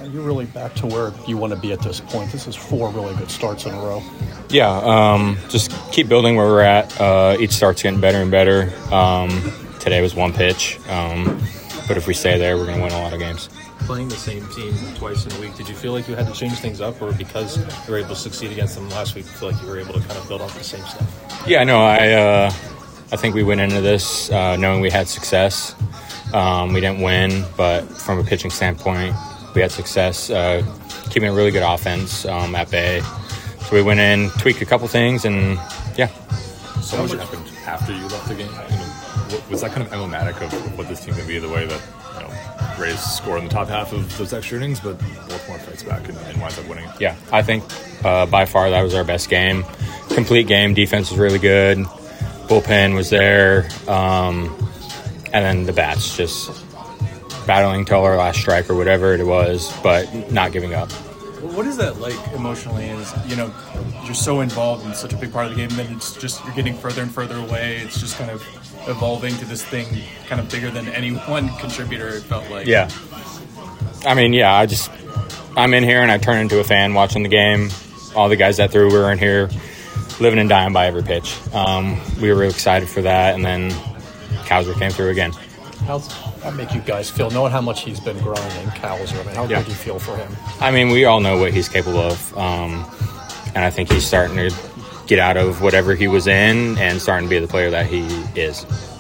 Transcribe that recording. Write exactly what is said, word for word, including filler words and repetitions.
you're really back to where you want to be at this point. This is four really good starts in a row. Yeah, um, just keep building where we're at. Uh, each start's getting better and better. Um, today was one pitch, um, but if we stay there, we're going to win a lot of games. Playing the same team twice in a week, did you feel like you had to change things up, or because you were able to succeed against them last week, you feel like you were able to kind of build off the same stuff? Yeah, no, I uh, I think we went into this uh, knowing we had success. Um, we didn't win, but from a pitching standpoint, we had success, uh, keeping a really good offense um, at bay. So we went in, tweaked a couple things, and yeah. So much happened after you left the game. You know, was that kind of emblematic of what this team can be? The way that, you know, Rays score in the top half of those extra innings, but Baltimore fights back and, and winds up winning. Yeah, I think uh, by far that was our best game. Complete game. Defense was really good. Bullpen was there. Um, and then the bats just battling till our last strike or whatever it was, but not giving up. What is that like emotionally? Is, you know, you're so involved in such a big part of the game, then it's just you're getting further and further away. It's just kind of evolving to this thing kind of bigger than any one contributor, it felt like. Yeah. I mean, yeah, I just I'm in here and I turn into a fan watching the game. All the guys that threw were in here living and dying by every pitch. Um, we were really excited for that, and then Cowser came through again. How's that make you guys feel, knowing how much he's been grinding, Cowser? I mean, how yeah. good do you feel for him? I mean, we all know what he's capable of, um, and I think he's starting to get out of whatever he was in and starting to be the player that he is.